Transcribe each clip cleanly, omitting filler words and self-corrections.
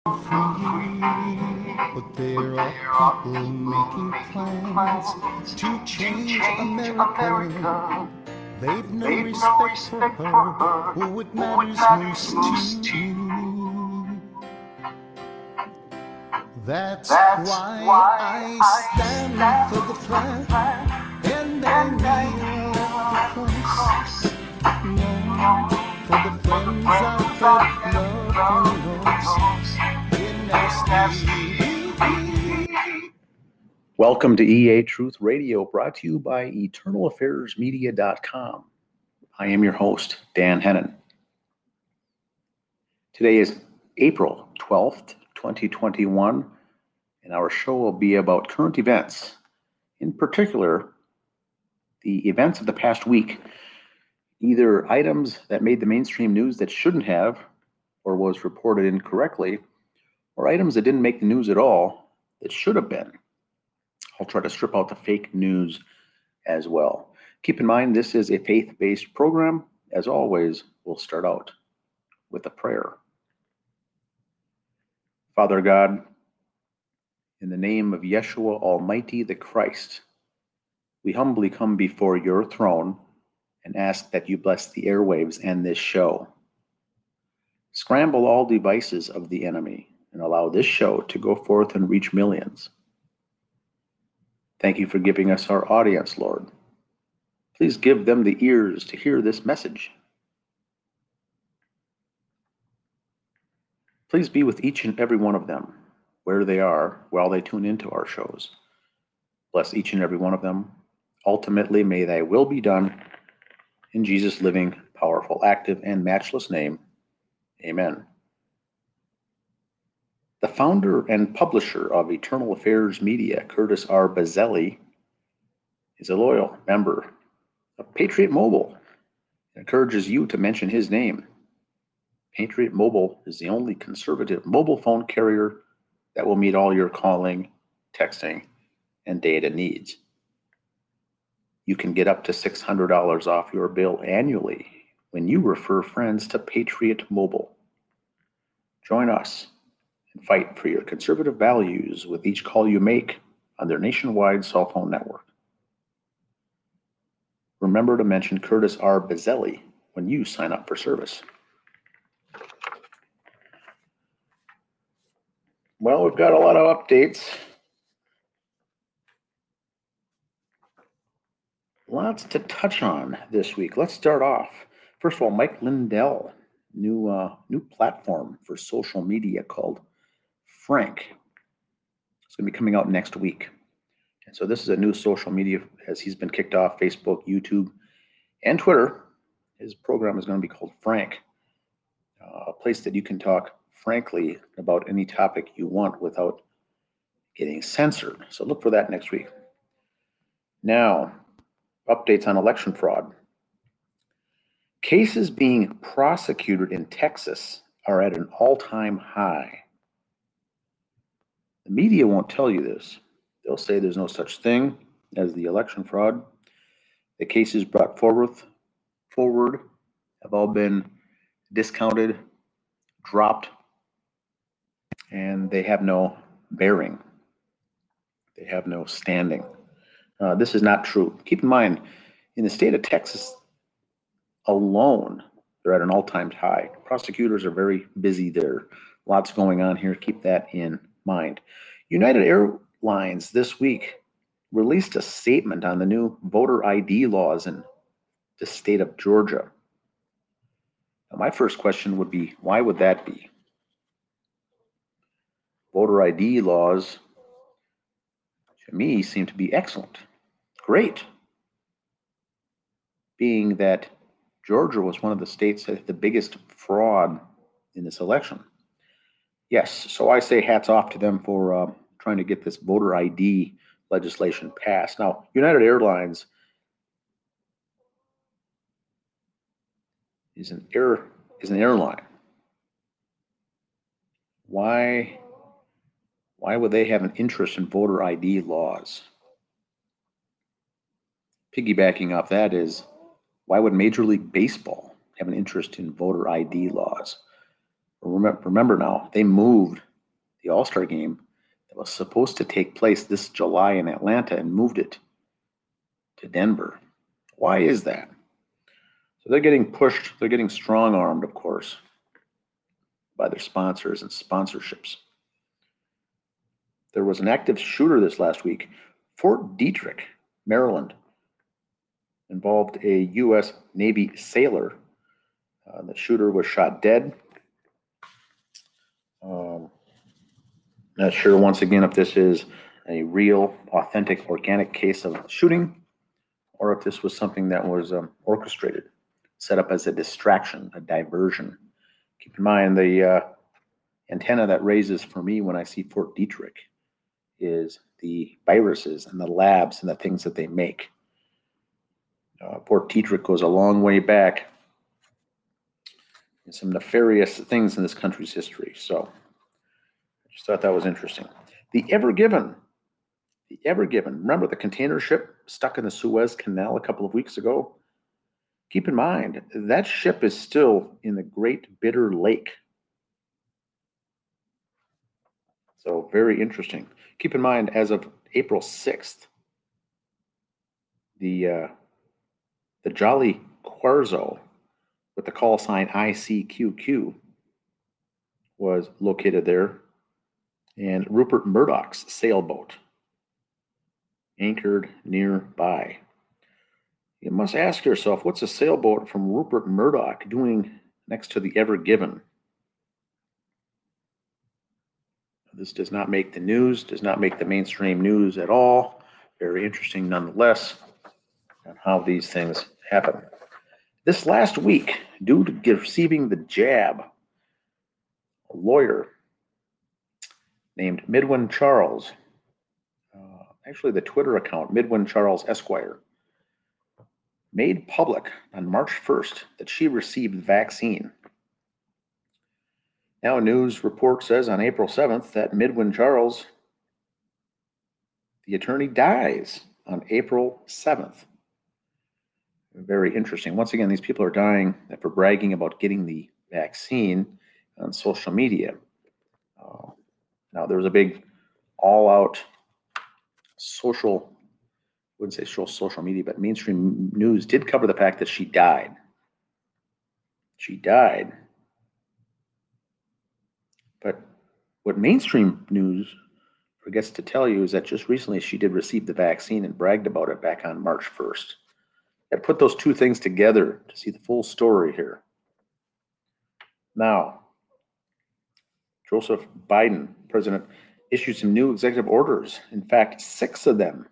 But there are people making plans to change America. They've no respect for her or what matters most to me. That's why I stand for the flag and I kneel at the cross. No, for the friends I've loved and lost in our Welcome to EA Truth Radio, brought to you by EternalAffairsMedia.com. I am your host, Dan Hennon. Today is April 12th, 2021, and our show will be about current events. In particular, the events of the past week, either items that made the mainstream news that shouldn't have or was reported incorrectly, or items that didn't make the news at all that should have been. I'll try to strip out the fake news as well. Keep in mind, this is a faith-based program. As always, we'll start out with a prayer. Father God, in the name of Yeshua Almighty the Christ, we humbly come before your throne and ask that you bless the airwaves and this show. Scramble all devices of the enemy and allow this show to go forth and reach millions. Thank you for giving us our audience, Lord. Please give them the ears to hear this message. Please be with each and every one of them, where they are, while they tune into our shows. Bless each and every one of them. Ultimately, may thy will be done. In Jesus' living, powerful, active, and matchless name, amen. The founder and publisher of Eternal Affairs Media, Curtis R. Bazzelli, is a loyal member of Patriot Mobile. It encourages you to mention his name. Patriot Mobile is the only conservative mobile phone carrier that will meet all your calling, texting, and data needs. You can get up to $600 off your bill annually when you refer friends to Patriot Mobile. Join us and fight for your conservative values with each call you make on their nationwide cell phone network. Remember to mention Curtis R. Bazzelli when you sign up for service. Well, we've got a lot of updates. Lots to touch on this week. Let's start off. First of all, Mike Lindell, new platform for social media called Frank. It's going to be coming out next week. And so this is a new social media as he's been kicked off Facebook, YouTube, and Twitter. His program is going to be called Frank, a place that you can talk frankly about any topic you want without getting censored. So look for that next week. Now, updates on election fraud. Cases being prosecuted in Texas are at an all-time high. The media won't tell you this. They'll say there's no such thing as the election fraud. The cases brought forward have all been discounted, dropped, and they have no bearing. They have no standing. This is not true. Keep in mind, in the state of Texas alone, they're at an all-time high. Prosecutors are very busy there. Lots going on here. Keep that in mind. United Airlines this week released a statement on the new voter ID laws in the state of Georgia. Now, my first question would be, why would that be? Voter ID laws, to me, seem to be excellent. Great. Being that Georgia was one of the states that had the biggest fraud in this election. Yes, so I say hats off to them for trying to get this voter ID legislation passed. Now, United Airlines is an airline. Why would they have an interest in voter ID laws? Piggybacking off that is, why would Major League Baseball have an interest in voter ID laws? Remember now, they moved the All-Star game that was supposed to take place this July in Atlanta and moved it to Denver. Why is that? So they're getting pushed, they're getting strong-armed, of course, by their sponsors and sponsorships. There was an active shooter this last week. Fort Detrick, Maryland, involved a U.S. Navy sailor. The shooter was shot dead. Not sure, once again, if this is a real, authentic, organic case of shooting, or if this was something that was orchestrated, set up as a distraction, a diversion. Keep in mind, the antenna that raises for me when I see Fort Detrick is the viruses and the labs and the things that they make. Fort Detrick goes a long way back in some nefarious things in this country's history. So I just thought that was interesting. The Ever Given. Remember the container ship stuck in the Suez Canal a couple of weeks ago? Keep in mind, that ship is still in the Great Bitter Lake. So very interesting. Keep in mind, as of April 6th, the Jolly Quarzo with the call sign ICQQ was located there, and Rupert Murdoch's sailboat anchored nearby. You must ask yourself, what's a sailboat from Rupert Murdoch doing next to the Ever Given? This does not make the news, does not make the mainstream news at all. Very interesting nonetheless on how these things happen. This last week, due to receiving the jab, a lawyer named Midwin Charles, actually the Twitter account, Midwin Charles Esquire, made public on March 1st that she received the vaccine. Now, a news report says on April 7th that Midwin Charles, the attorney, dies on April 7th. Very interesting. Once again, these people are dying for bragging about getting the vaccine on social media. Now, there was a big all-out social, I wouldn't say social media, but mainstream news did cover the fact that she died. She died. But what mainstream news forgets to tell you is that just recently she did receive the vaccine and bragged about it back on March 1st. I put those two things together to see the full story here. Now, Joseph Biden, president, issued some new executive orders. In fact, 6 of them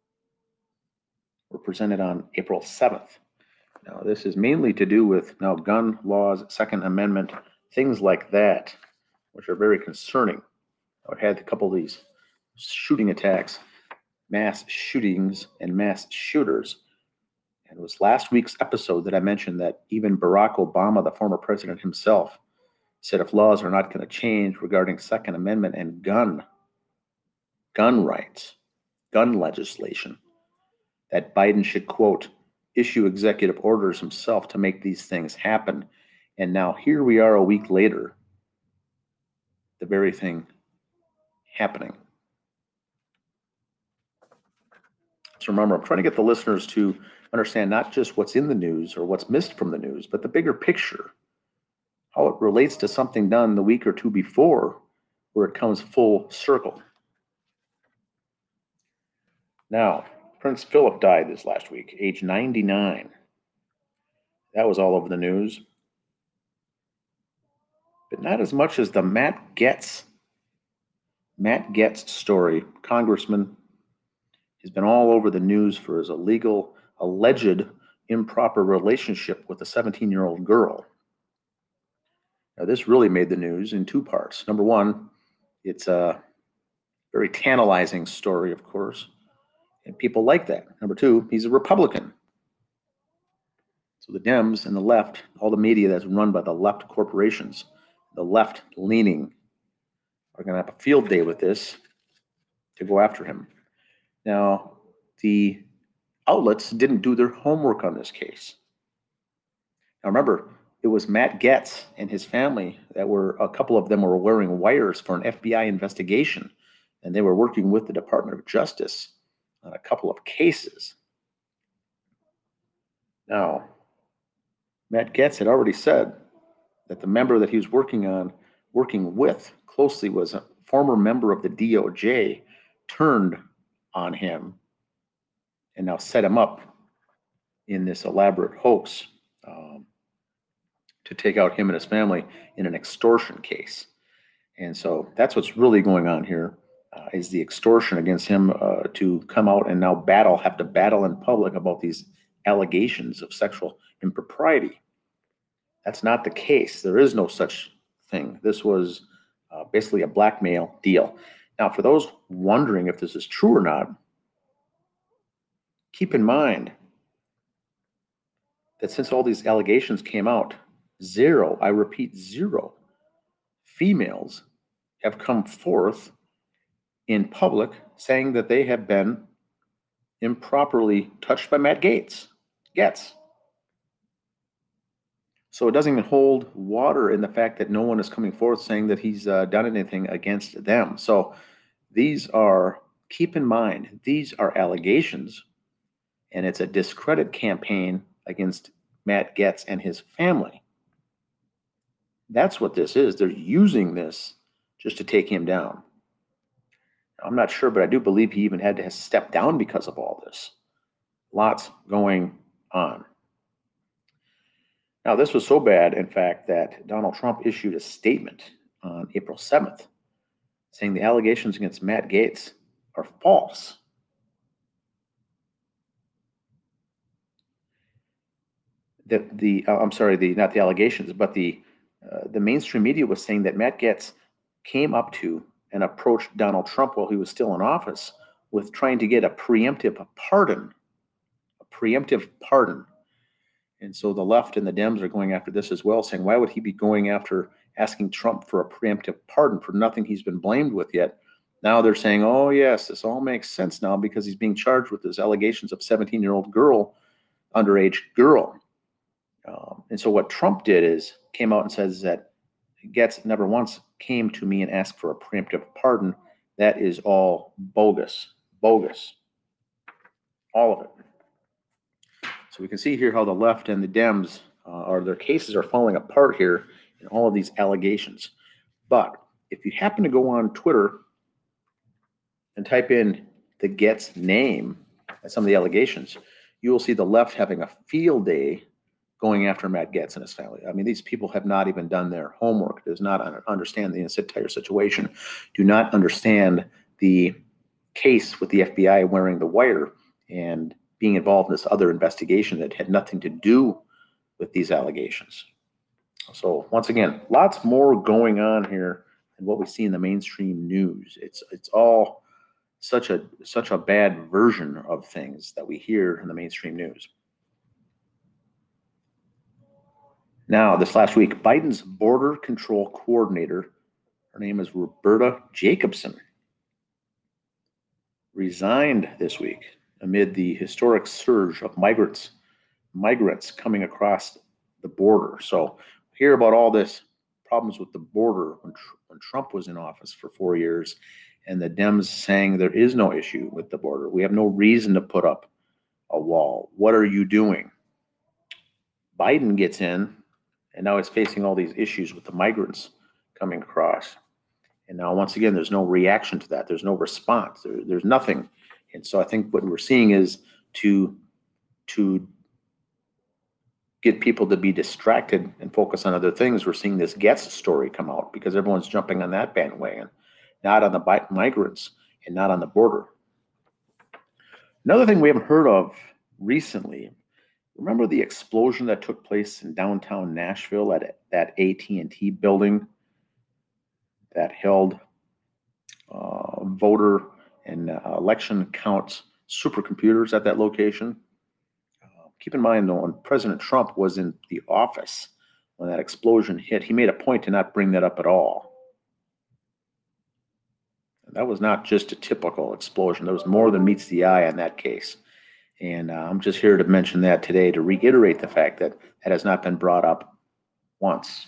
were presented on April 7th. Now, this is mainly to do with now gun laws, Second Amendment, things like that, which are very concerning. I had a couple of these shooting attacks, mass shootings and mass shooters. And it was last week's episode that I mentioned that even Barack Obama, the former president himself, said if laws are not going to change regarding Second Amendment and gun rights, gun legislation, that Biden should, quote, issue executive orders himself to make these things happen. And now here we are a week later, the very thing happening. So remember, I'm trying to get the listeners to understand not just what's in the news or what's missed from the news, but the bigger picture, how it relates to something done the week or two before where it comes full circle. Now, Prince Philip died this last week, age 99. That was all over the news. But not as much as the Matt Gaetz story. Congressman has been all over the news for his alleged improper relationship with a 17-year-old girl. Now, this really made the news in 2 parts. Number one, it's a very tantalizing story, of course, and people like that. Number 2, he's a Republican. So the Dems and the left, all the media that's run by the left corporations, the left-leaning, are going to have a field day with this to go after him. Now, the outlets didn't do their homework on this case. Now, remember, it it was Matt Gaetz and his family a couple of them were wearing wires for an FBI investigation, and they were working with the Department of Justice on a couple of cases. Now, Matt Gaetz had already said that the member that he was working with closely was a former member of the DOJ, turned on him and now set him up in this elaborate hoax to take out him and his family in an extortion case. And so that's what's really going on here, is the extortion against him to come out and now have to battle in public about these allegations of sexual impropriety. That's not the case. There is no such thing. This was basically a blackmail deal. Now, for those wondering if this is true or not, keep in mind that since all these allegations came out, I repeat, zero females have come forth in public saying that they have been improperly touched by Matt Gaetz. So it doesn't even hold water in the fact that no one is coming forth saying that he's done anything against them. So keep in mind, these are allegations, and it's a discredit campaign against Matt Gaetz and his family. That's what this is. They're using this just to take him down. I'm not sure, but I do believe he even had to step down because of all this. Lots going on. Now, this was so bad, in fact, that Donald Trump issued a statement on April 7th saying the allegations against Matt Gaetz are false. Not the allegations, but the mainstream media was saying that Matt Gaetz came up to and approached Donald Trump while he was still in office with trying to get a preemptive pardon. And so the left and the Dems are going after this as well, saying, why would he be going after asking Trump for a preemptive pardon for nothing he's been blamed with yet? Now they're saying, oh, yes, this all makes sense now because he's being charged with his allegations of 17-year-old underage girl. And so what Trump did is came out and says that Gaetz never once came to me and asked for a preemptive pardon. That is all bogus. All of it. So we can see here how the left and the Dems their cases are falling apart here in all of these allegations. But if you happen to go on Twitter and type in the Gaetz name and some of the allegations, you will see the left having a field day going after Matt Gaetz and his family. I mean, these people have not even done their homework, does not understand the entire situation, do not understand the case with the FBI wearing the wire and being involved in this other investigation that had nothing to do with these allegations. So once again, lots more going on here than what we see in the mainstream news. It's all such a bad version of things that we hear in the mainstream news. Now, this last week, Biden's border control coordinator, her name is Roberta Jacobson, resigned this week amid the historic surge of migrants coming across the border. So hear about all this problems with the border when Trump was in office for 4 years, and the Dems saying there is no issue with the border. We have no reason to put up a wall. What are you doing? Biden gets in, and now he's facing all these issues with the migrants coming across. And now, once again, there's no reaction to that. There's no response. There's nothing. And so I think what we're seeing is to get people to be distracted and focus on other things. We're seeing this Gaetz story come out because everyone's jumping on that bandwagon, not on the migrants and not on the border. Another thing we haven't heard of recently, remember the explosion that took place in downtown Nashville at that AT&T building that held voter and election counts supercomputers at that location? Keep in mind, though, when President Trump was in the office, when that explosion hit, he made a point to not bring that up at all. And that was not just a typical explosion. There was more than meets the eye on that case. And I'm just here to mention that today to reiterate the fact that that has not been brought up once.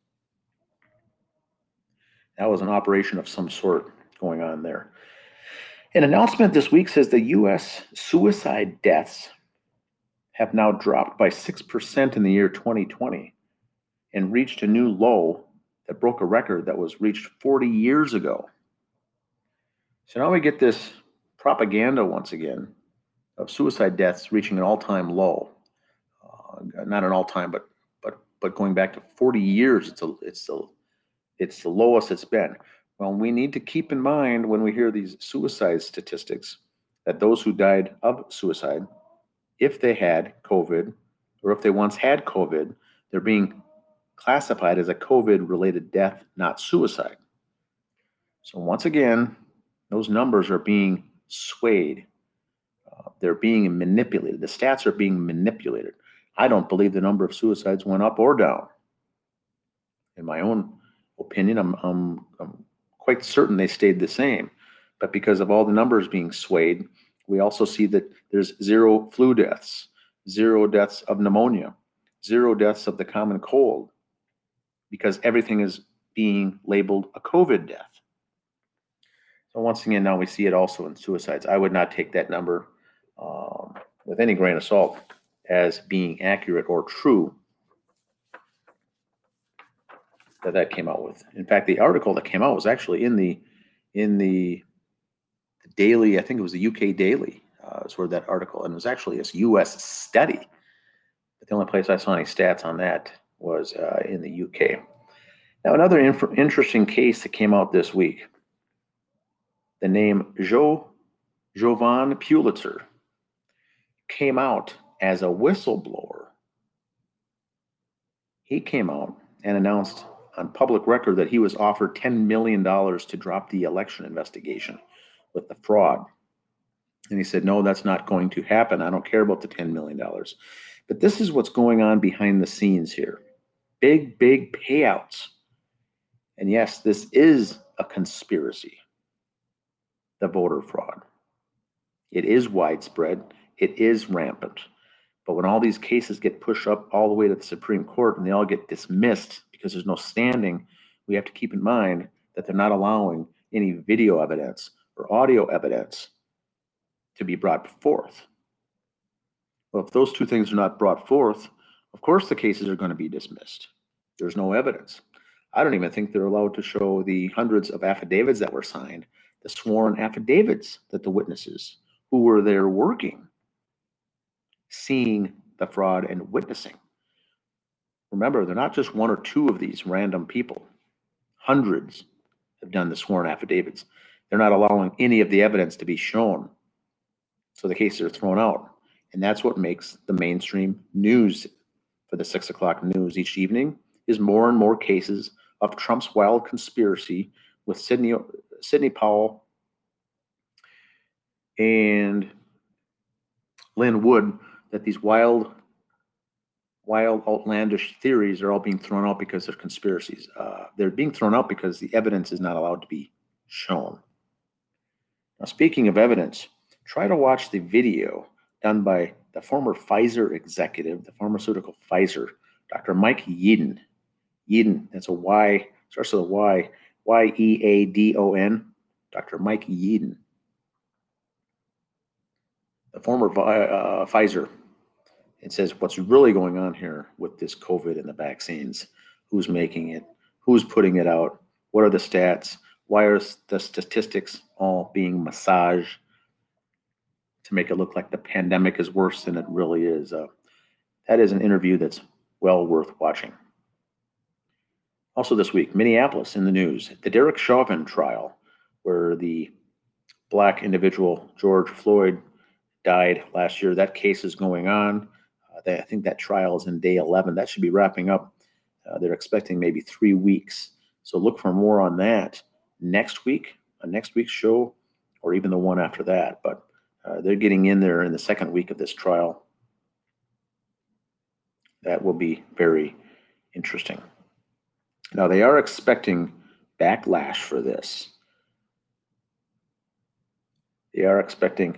That was an operation of some sort going on there. An announcement this week says the U.S. suicide deaths have now dropped by 6% in the year 2020 and reached a new low that broke a record that was reached 40 years ago. So now we get this propaganda once again of suicide deaths reaching an all-time low. Not an all-time, but going back to 40 years, it's the lowest it's been. Well, we need to keep in mind when we hear these suicide statistics that those who died of suicide, if they had COVID or if they once had COVID, they're being classified as a COVID-related death, not suicide. So once again, those numbers are being swayed. They're being manipulated. The stats are being manipulated. I don't believe the number of suicides went up or down. In my own opinion, I'm quite certain they stayed the same. But because of all the numbers being swayed, we also see that there's 0 flu deaths, 0 deaths of pneumonia, 0 deaths of the common cold, because everything is being labeled a COVID death. So once again, now we see it also in suicides. I would not take that number with any grain of salt as being accurate or true that came out with. In fact, the article that came out was actually in the Daily, I think it was the UK Daily, is where that article, and it was actually a US study. But the only place I saw any stats on that was in the UK. Now, another interesting case that came out this week, the name Jovan Pulitzer came out as a whistleblower. He came out and announced on public record that he was offered $10 million to drop the election investigation with the fraud. And he said, no, that's not going to happen. I don't care about the $10 million. But this is what's going on behind the scenes here. Big payouts. And yes, this is a conspiracy, the voter fraud. It is widespread. It is rampant. But when all these cases get pushed up all the way to the Supreme Court and they all get dismissed because there's no standing, we have to keep in mind that they're not allowing any video evidence or audio evidence to be brought forth. Well, if those two things are not brought forth, of course the cases are going to be dismissed. There's no evidence. I don't even think they're allowed to show the hundreds of affidavits that were signed, the sworn affidavits that the witnesses who were there working, seeing the fraud and witnessing. Remember, they're not just 1 or 2 of these random people. Hundreds have done the sworn affidavits. They're not allowing any of the evidence to be shown. So the cases are thrown out. And that's what makes the mainstream news for the 6 o'clock news each evening is more and more cases of Trump's wild conspiracy with Sidney Powell and Lynn Wood, that these wild, outlandish theories are all being thrown out because they're conspiracies. They're being thrown out because the evidence is not allowed to be shown. Now, speaking of evidence, try to watch the video done by the former Pfizer executive, the pharmaceutical Pfizer, Dr. Mike Yeadon. Yeadon, that's a Y, starts with a Y, Y-E-A-D-O-N, Dr. Mike Yeadon. The former Pfizer. It says what's really going on here with this COVID and the vaccines. Who's making it? Who's putting it out? What are the stats? Why are the statistics all being massaged to make it look like the pandemic is worse than it really is? That is an interview that's well worth watching. Also this week, Minneapolis in the news. The Derek Chauvin trial, where the black individual George Floyd died last year. That case is going on. I think that trial is in day 11. That should be wrapping up. They're expecting maybe 3 weeks. So look for more on that next week, on next week's show, or even the one after that. But they're getting in there in the second week of this trial. That will be very interesting. Now, they are expecting backlash for this. They are expecting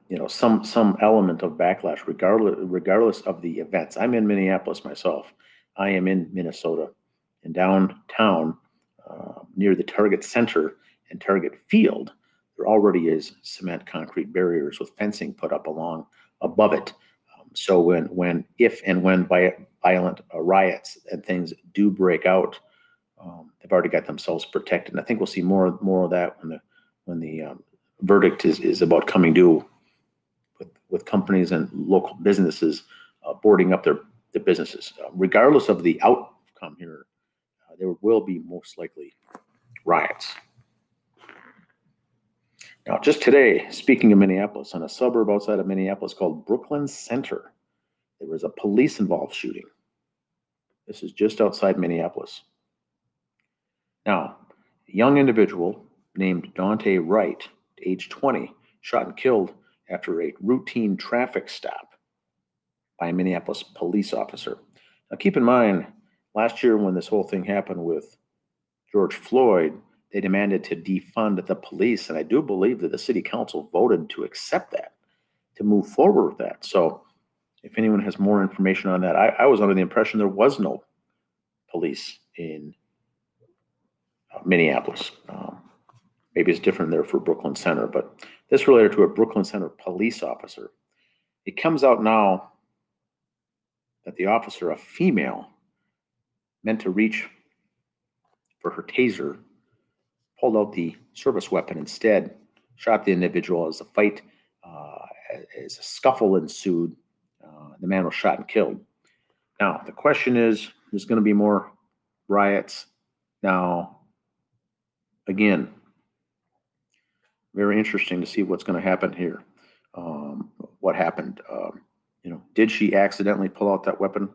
some element of backlash regardless of the events. I'm in Minneapolis myself. I am in Minnesota, and downtown near the Target Center and Target Field, there already is cement concrete barriers with fencing put up along above it. So if and when violent riots and things do break out, they've already got themselves protected. And I think we'll see more of that when the verdict is about coming due, with companies and local businesses boarding up their businesses. Regardless of the outcome here, there will be most likely riots. Now, just today, speaking of Minneapolis, in a suburb outside of Minneapolis called Brooklyn Center, there was a police-involved shooting. This is just outside Minneapolis. Now, a young individual named Daunte Wright, age 20, shot and killed after a routine traffic stop by a Minneapolis police officer. Now, keep in mind, last year when this whole thing happened with George Floyd, they demanded to defund the police, and I do believe that the city council voted to accept that, to move forward with that. So if anyone has more information on that, I was under the impression there was no police in Minneapolis. Maybe it's different there for Brooklyn Center, but this related to a Brooklyn Center police officer. It comes out now that the officer, a female, meant to reach for her taser, pulled out the service weapon instead, shot the individual as a fight, as a scuffle ensued. The man was shot and killed. Now, the question is, there's going to be more riots. Now, again, very interesting to see what's going to happen here. What happened? Did she accidentally pull out that weapon?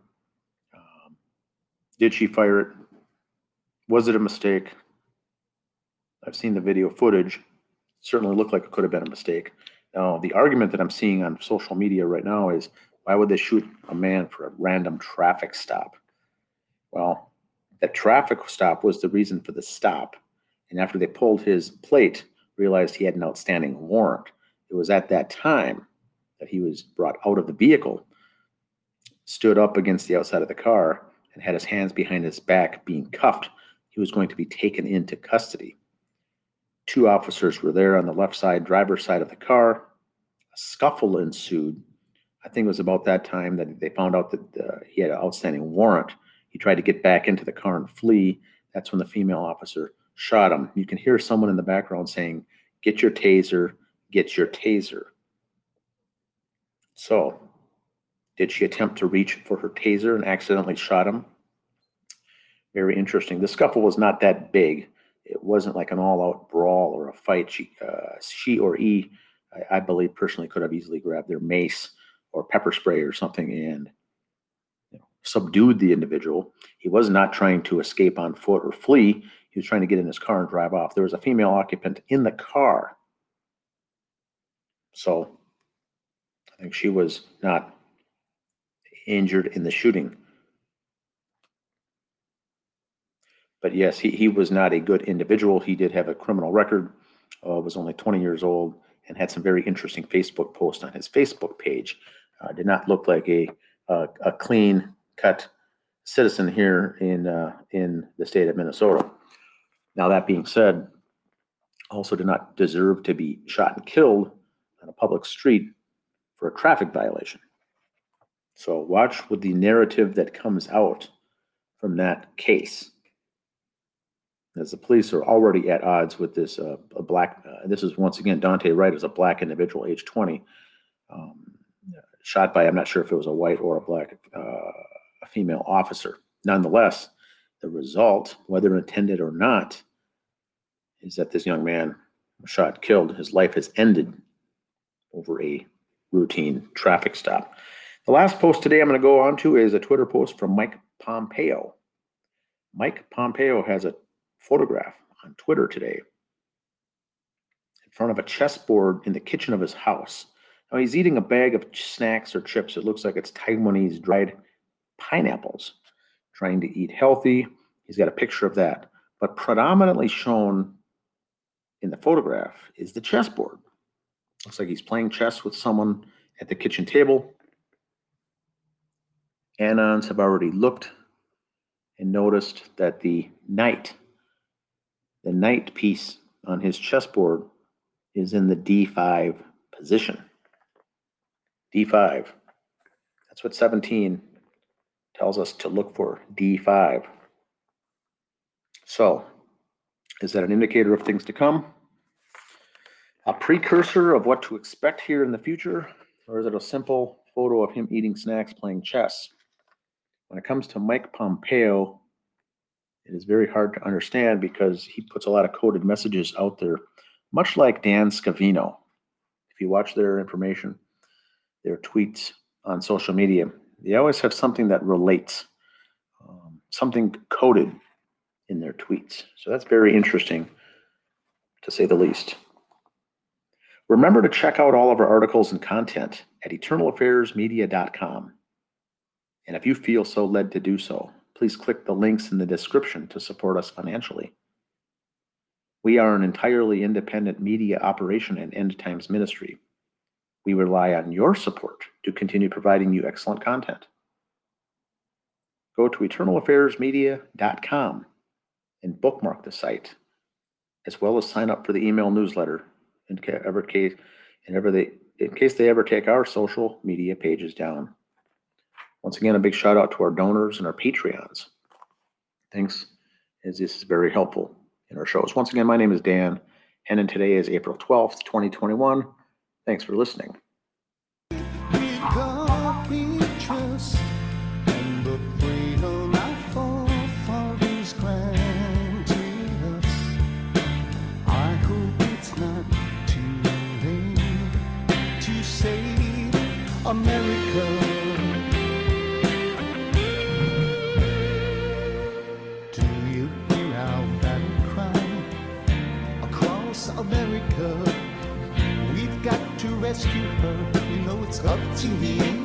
Did she fire it? Was it a mistake? I've seen the video footage. It certainly looked like it could have been a mistake. Now, the argument that I'm seeing on social media right now is, why would they shoot a man for a random traffic stop? Well, that traffic stop was the reason for the stop. And after they pulled his plate, realized he had an outstanding warrant. It was at that time that he was brought out of the vehicle, stood up against the outside of the car, and had his hands behind his back being cuffed. He was going to be taken into custody. 2 officers were there on the left side, driver's side of the car. A scuffle ensued. I think it was about that time that they found out that he had an outstanding warrant. He tried to get back into the car and flee. That's when the female officer shot him. You can hear someone in the background saying, "Get your taser, get your taser." So, did she attempt to reach for her taser and accidentally shot him? Very interesting. The scuffle was not that big. It wasn't like an all-out brawl or a fight. She or he, I believe personally, could have easily grabbed their mace or pepper spray or something and subdued the individual. He was not trying to escape on foot or flee. He was trying to get in his car and drive off. There was a female occupant in the car. So I think she was not injured in the shooting. But yes, he was not a good individual. He did have a criminal record, was only 20 years old, and had some very interesting Facebook posts on his Facebook page. Did not look like a clean-cut citizen here in the state of Minnesota. Now, that being said, also did not deserve to be shot and killed on a public street for a traffic violation. So watch with the narrative that comes out from that case, as the police are already at odds with this black. This is once again Daunte Wright is a black individual, age 20, shot by, I'm not sure if it was a white or a black a female officer. Nonetheless, the result, whether intended or not, is that this young man was shot and killed. His life has ended over a routine traffic stop. The last post today I'm going to go on to is a Twitter post from Mike Pompeo. Mike Pompeo has a photograph on Twitter today in front of a chessboard in the kitchen of his house. Now, he's eating a bag of snacks or chips. It looks like it's Taiwanese dried pineapples, trying to eat healthy. He's got a picture of that. But predominantly shown in the photograph is the chessboard. Looks like he's playing chess with someone at the kitchen table. Anons have already looked and noticed that the knight piece on his chessboard is in the D5 position. D5. That's what 17 tells us to look for, D5. So, is that an indicator of things to come? A precursor of what to expect here in the future? Or is it a simple photo of him eating snacks playing chess? When it comes to Mike Pompeo, it is very hard to understand because he puts a lot of coded messages out there, much like Dan Scavino. If you watch their information, their tweets on social media, they always have something that relates, something coded in their tweets. So that's very interesting, to say the least. Remember to check out all of our articles and content at eternalaffairsmedia.com. And if you feel so led to do so, please click the links in the description to support us financially. We are an entirely independent media operation and end times ministry. We rely on your support to continue providing you excellent content. Go to eternalaffairsmedia.com and bookmark the site, as well as sign up for the email newsletter in case they ever take our social media pages down. Once again, a big shout out to our donors and our Patreons. Thanks, as this is very helpful in our shows. Once again, my name is Dan, and today is April 12th, 2021. Thanks for listening. God we trust, and the freedom our forefathers granted us. I hope it's not too late to save America. Do you hear our battle cry across America? We've got to rescue her. We know it's up to the end.